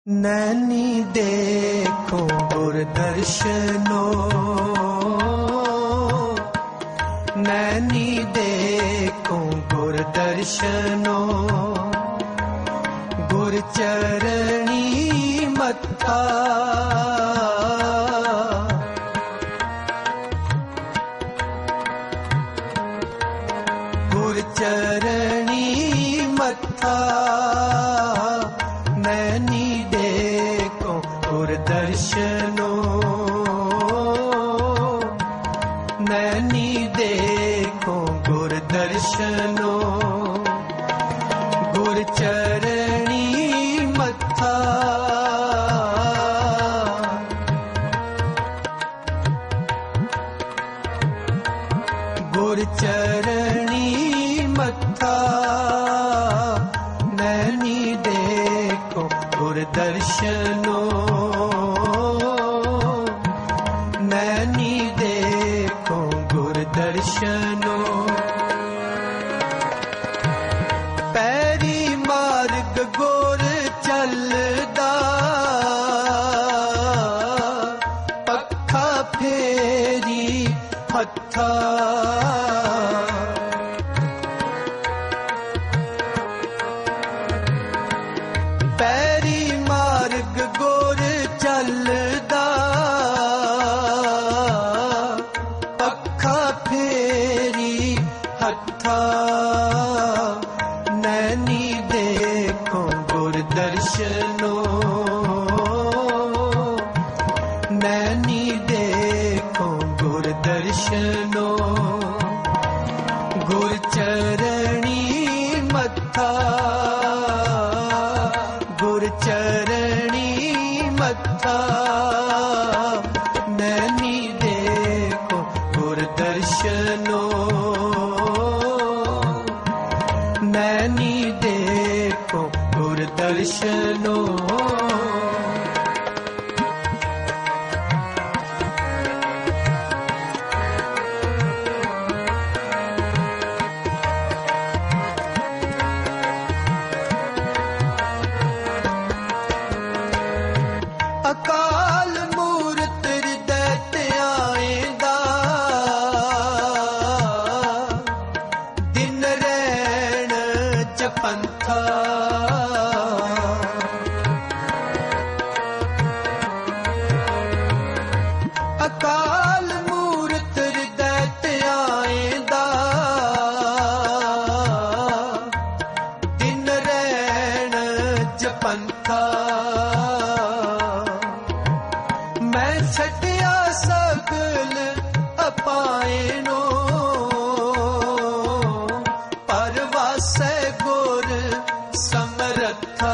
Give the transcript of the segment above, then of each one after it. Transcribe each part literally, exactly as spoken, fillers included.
नैनी देखो गुरदर्शनो, नैनी देखो गुरदर्शनो, गुरचरणी मत्था गुरचरणी मत्था, नैनी देखो गुरदर्शनो, नैनी देखो गुरदर्शनो, गुरचरणी मत्था, गुरचरणी मत्था, नैनी देखो गुरदर्शनो, नैनी देखो गुरदर्शनो, पैरी मार्ग गुर चलदा, पक्खा फेरी हत्था, पैरी मार्ग गुर चलदा, पक्खा फेरी हत्था, नैनी देखो गुरदर्शनो, नैनी देखो गुरदर्शनो, गुरचरणी मत्था, गुरचरणी मत्था, नैनी देखो गुरदर्शनो, नैनी देखो गुरदर्शनो। अकाल मूरत हृदय ते आएंदा, दिन रैण जपंथा, अकाल मूरत हृदय ते आएंदा, दिन रैण जपंथा, मैं छटिया सगल अपायनो, परवासै गुर समरथा,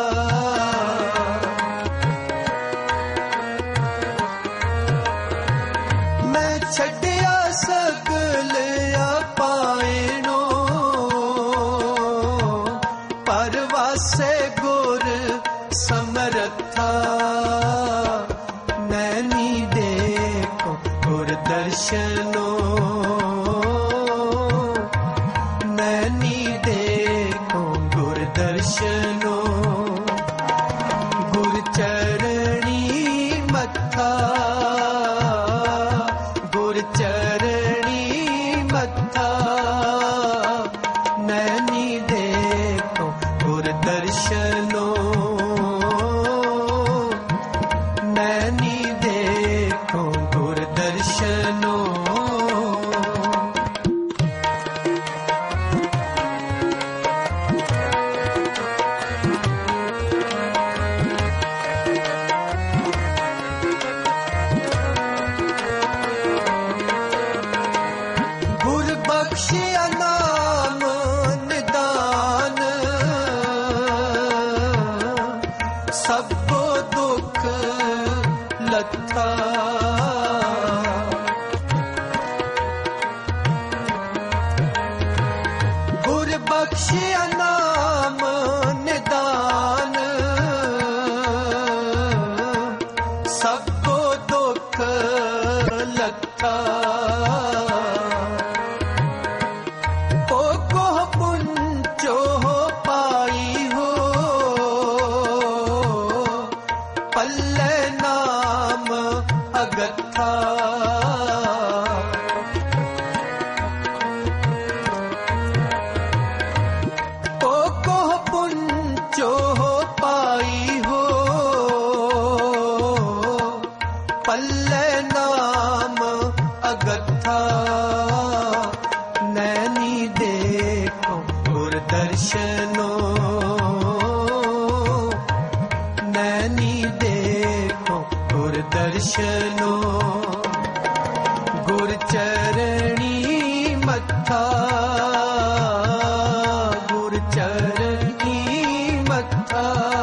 मैं छटिया सगल अपायनो, परवासै गुर समरथा, नैनी देखो गुरदर्शनो, नैनी देखो गुरदर्शनो, गुरचरणी मत्था, गुरचरणी मत्था, नैनी देखो गुरदर्शनो, नैनी देखो गुरदर्शनो। गुर बख्शिया नाम निदान, सबको दुख लथा, गुर बख्शिया नाम निदान, सबको दुख लथा, ओ गोह पुंचो पाई हो, अगथा। ओ कोह पुंचो पाई हो, पल्ले नाम अगथा। नैनी देखो गुर दर्शनो, नैनी देखो गुर दर्शनो। गुर चरणी मत्था, गुर चरणी मत्था।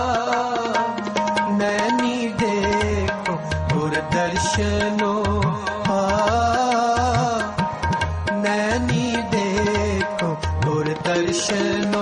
नैनी देखो गुर दर्शनो, नैनी देखो गुर दर्शनो।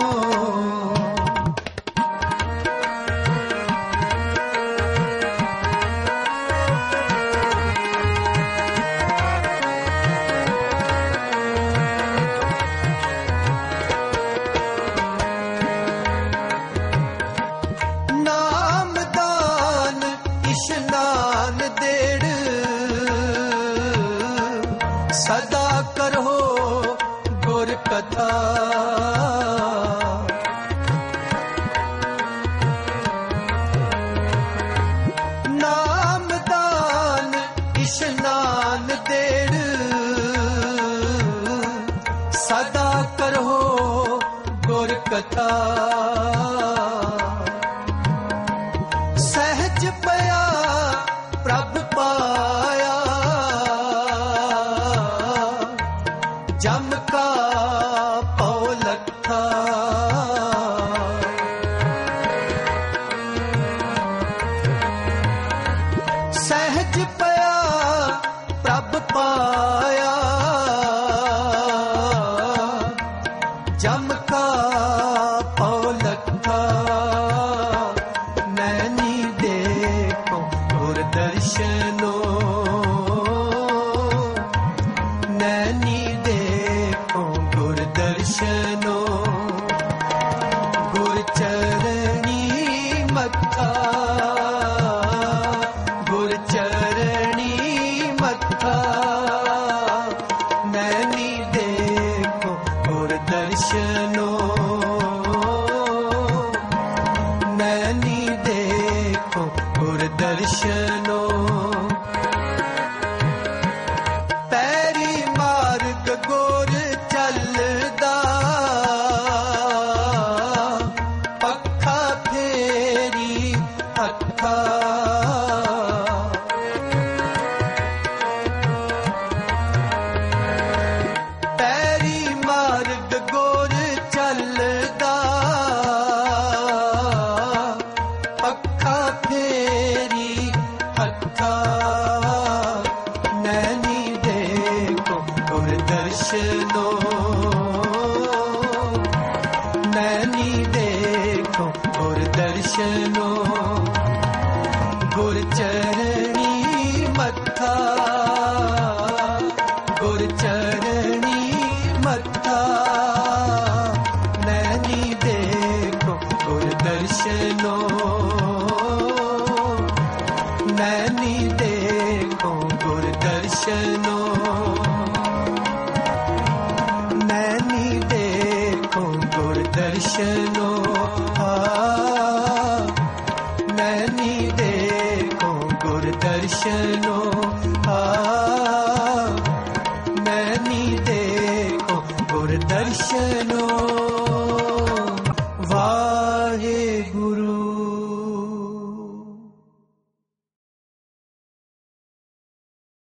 नाम दान इशनान देड़, सदा करो गुर कथा। नाम दान इशनान देड़, सदा करो गुर कथा। सहज पया प्रभ पाया, जम का पौ लखा। सहज पया प्रभ पाया, जम का पौ लखा। नैनी देखो गुर दर्शनो, नैनी देखो गुर दर्शनो। गुर चरणी मत्था, गुर चरणी मत्था। नैनी देखो गुर दर्शनो, नैनी देखो गुर दर्शनो। पैरी मार्ग गुर चलदा, पक्खा फेरी हत्था। पैरी मार्ग गुर चलदा, पक्खा फेरी हत्था। नैनी देखो गुर दर्शनो, नैनी देखो गुर दर्शनो। गुर चरणी मत्था, गुर चरणी मत्था। नैनी देखो गुर दर्शनो, नैनी देखो गुर दर्शनो। नैनी देखो गुर दर्शनो, नैनी देखो गुर दर्शनो। नैनी देखो गुर दर्शनो।